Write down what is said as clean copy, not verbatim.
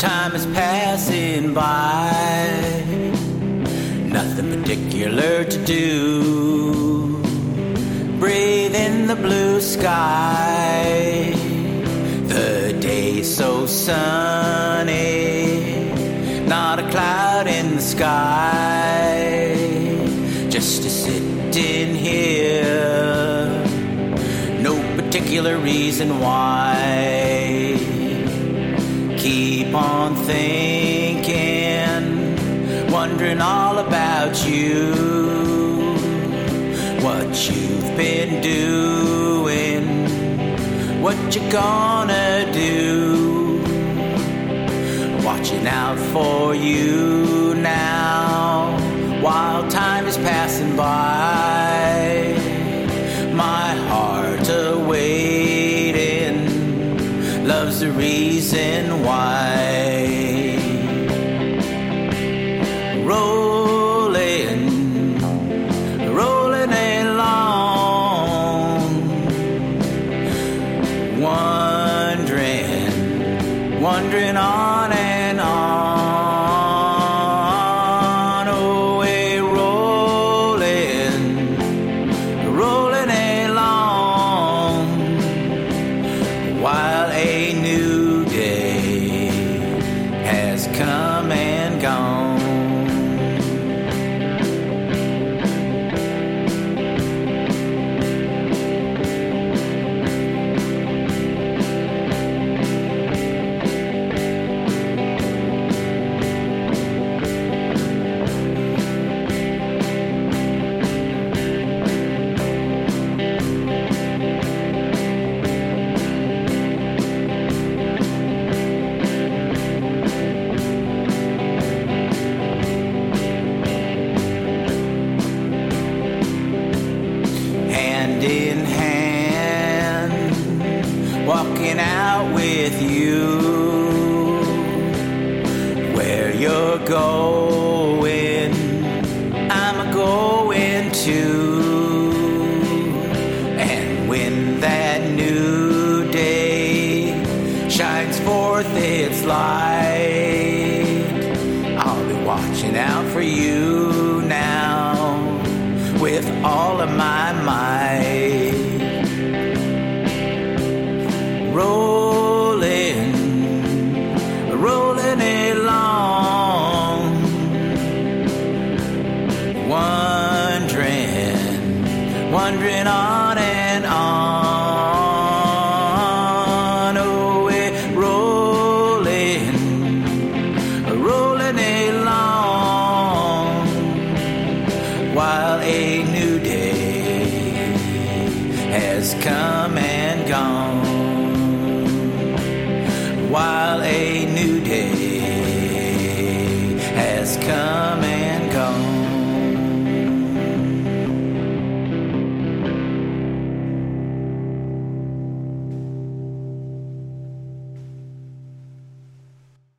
time is passing by, nothing particular to do. Breathe in the blue sky, the day's so sunny, not a cloud in the sky. Just a sitting here, no particular reason why. Keep on thinking, wondering all about you, what you've been doing, what you gonna do. Watching out for you now, while time is passing by. My heart awaiting, love's the reason why. Rolling, rolling along, wondering, wondering on and on. Away rolling, rolling along, while a new day has come and gone. Hand in hand, walking out with you. Where you're going, I'm going too. And when that new day shines forth its light, I'll be watching out for you now with all of my might. Rolling, rolling along, wondering, wondering on and on. Away, rolling, rolling along, while a new day has come and gone. While a new day has come